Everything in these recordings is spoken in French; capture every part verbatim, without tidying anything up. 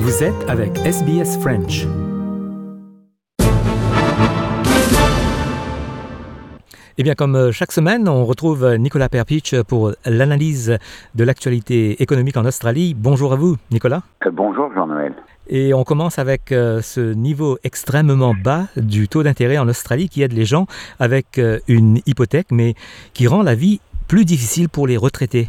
Vous êtes avec S B S French. Eh bien, comme chaque semaine, on retrouve Nicolas Perpich pour l'analyse de l'actualité économique en Australie. Bonjour à vous, Nicolas. Euh, bonjour, Jean-Noël. Et on commence avec euh, ce niveau extrêmement bas du taux d'intérêt en Australie qui aide les gens avec euh, une hypothèque, mais qui rend la vie plus difficile pour les retraités.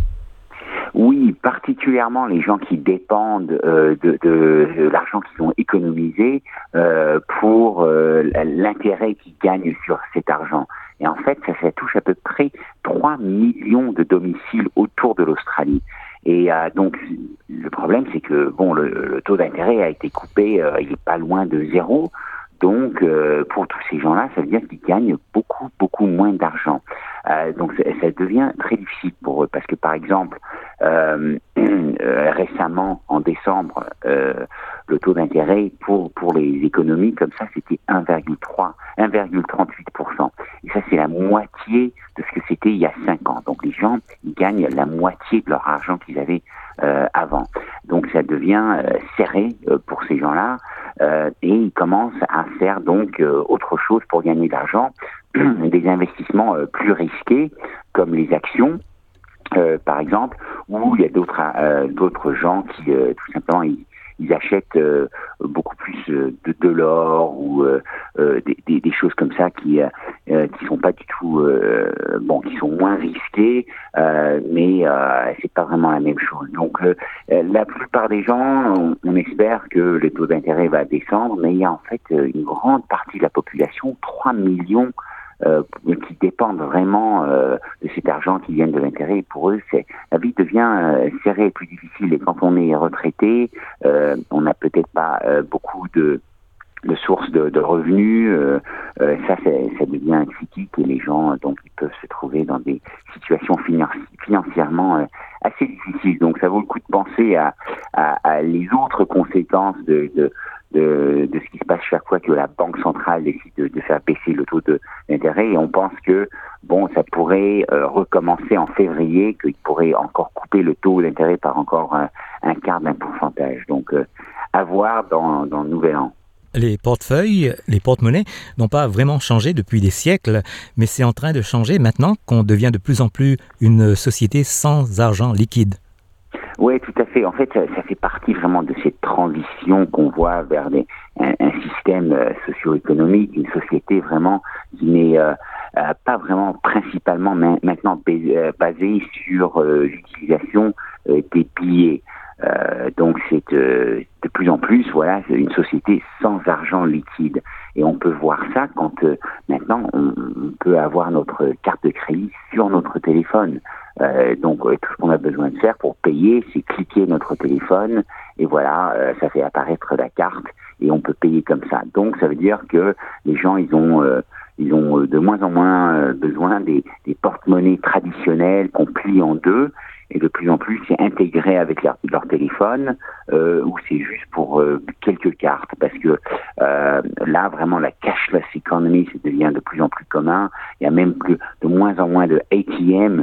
Oui, particulièrement les gens qui dépendent euh, de, de, de l'argent qu'ils ont économisé euh, pour euh, l'intérêt qu'ils gagnent sur cet argent. Et en fait, ça, ça touche à peu près trois millions de domiciles autour de l'Australie. Et euh, donc, le problème, c'est que bon, le, le taux d'intérêt a été coupé, euh, il n'est pas loin de zéro. Donc, euh, pour tous ces gens-là, ça veut dire qu'ils gagnent beaucoup, beaucoup moins d'argent. Euh, donc, ça, ça devient très difficile pour eux parce que, par exemple, euh, euh, récemment, en décembre, euh, le taux d'intérêt pour pour les économies comme ça, c'était un virgule trois, un virgule trente-huit pour cent. Et ça, c'est la moitié de ce que c'était il y a cinq ans. Donc, les gens, ils gagnent la moitié de leur argent qu'ils avaient euh, avant. Donc, ça devient euh, serré euh, pour ces gens-là. Euh, et ils commencent à faire donc euh, autre chose pour gagner de l'argent, des investissements euh, plus risqués comme les actions, euh, par exemple, où il y a d'autres euh, d'autres gens qui euh, tout simplement ils, ils achètent euh, beaucoup plus euh, de, de l'or ou euh, euh, des, des, des choses comme ça qui euh, qui sont pas du tout euh, bon, qui sont moins risquées, euh, mais euh, c'est pas vraiment la même chose. Donc euh, la plupart des gens, on, on espère que le taux d'intérêt va descendre, mais il y a en fait une grande partie de la population, trois millions, Euh, qui dépendent vraiment euh, de cet argent qui vient de l'intérêt. Et pour eux, c'est, la vie devient euh, serrée et plus difficile. Et quand on est retraité, euh, on n'a peut-être pas euh, beaucoup de, de sources de, de revenus. Euh, euh, ça, c'est, ça devient critique et les gens, donc, ils peuvent se trouver dans des situations financi- financièrement euh, assez difficiles. Donc, ça vaut le coup de penser à, à, à les autres conséquences de, de De, de ce qui se passe chaque fois que la Banque centrale décide de, de faire baisser le taux de, d'intérêt. Et on pense que, bon, ça pourrait euh, recommencer en février, qu'il pourrait encore couper le taux d'intérêt par encore un, un quart d'un pourcentage. Donc, euh, à voir dans, dans le nouvel an. Les portefeuilles, les porte-monnaies n'ont pas vraiment changé depuis des siècles, mais c'est en train de changer maintenant qu'on devient de plus en plus une société sans argent liquide. Oui, tout à fait. En fait, ça, ça fait partie vraiment de cette transition qu'on voit vers des, un, un système euh, socio-économique, une société vraiment qui n'est euh, euh, pas vraiment principalement ma- maintenant ba- euh, basée sur euh, l'utilisation euh, des billets. Euh, donc, c'est euh, de plus en plus, voilà, c'est une société sans argent liquide. Et on peut voir ça quand euh, maintenant on, on peut avoir notre carte de crédit sur notre téléphone. Euh, donc euh, tout ce qu'on a besoin de faire pour payer, c'est cliquer notre téléphone et voilà, euh, ça fait apparaître la carte et on peut payer comme ça. Donc ça veut dire que les gens ils ont euh, ils ont de moins en moins euh, besoin des, des porte-monnaies traditionnelles qu'on plie en deux et de plus en plus c'est intégré avec leur, leur téléphone euh, ou c'est juste pour euh, quelques cartes parce que euh, là vraiment la cashless economy ça devient de plus en plus commun. Il y a même plus, de moins en moins de A T M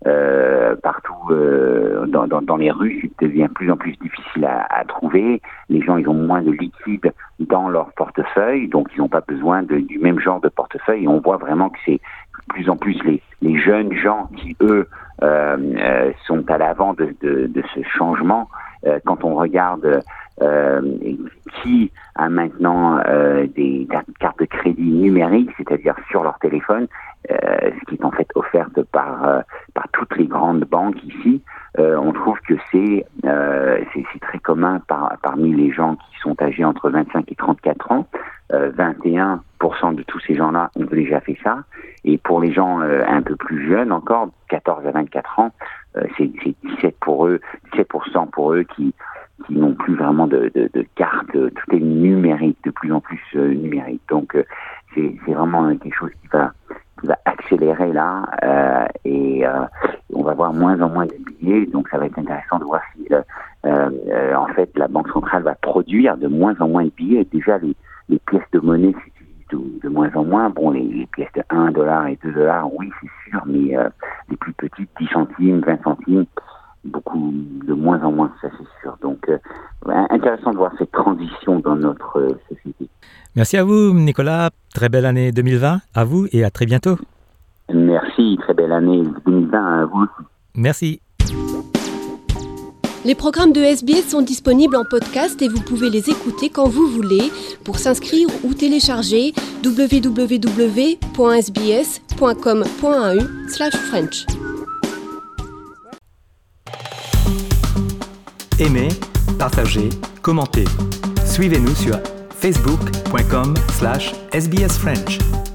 Euh, partout euh, dans, dans, dans les rues, ça devient de plus en plus difficile à, à trouver. Les gens, ils ont moins de liquide dans leur portefeuille, donc ils n'ont pas besoin de, du même genre de portefeuille. Et on voit vraiment que c'est de plus en plus les, les jeunes gens qui, eux, euh, euh, sont à l'avant de, de, de ce changement. Euh, quand on regarde euh, qui a maintenant euh, des cartes de crédit numériques, c'est-à-dire sur leur téléphone, euh, ce qui est en fait offerte par euh, par toutes les grandes banques ici, euh, on trouve que c'est, euh, c'est c'est très commun par, parmi les gens qui sont âgés entre vingt-cinq et trente-quatre ans. Euh, vingt et un pour cent de tous ces gens-là ont déjà fait ça. Et pour les gens euh, un peu plus jeunes encore, quatorze à vingt-quatre ans, euh, c'est, c'est dix-sept pour eux, dix-sept pour cent pour eux qui qui n'ont plus vraiment de, de, de carte. Tout est numérique, de plus en plus euh, numérique. Donc euh, c'est, c'est vraiment quelque chose qui va qui va accélérer là euh, et euh, on va voir moins en moins de billets, donc ça va être intéressant de voir si euh, euh, en fait la Banque centrale va produire de moins en moins de billets. Déjà les, les pièces de monnaie s'utilisent de, de moins en moins. Bon, les, les pièces de un dollar et deux dollars, oui c'est sûr, mais euh, les plus petites, dix centimes, vingt centimes, beaucoup de moins en moins, ça c'est sûr. Donc, euh, intéressant de voir cette transition dans notre euh, société. Merci à vous, Nicolas. Très belle année deux mille vingt à vous et à très bientôt. Merci, très belle année deux mille vingt à vous aussi. Merci. Les programmes de S B S sont disponibles en podcast et vous pouvez les écouter quand vous voulez. Pour s'inscrire ou télécharger, w w w point s b s point com point a u slash french. Aimez, partagez, commentez. Suivez-nous sur facebook point com slash s b s french.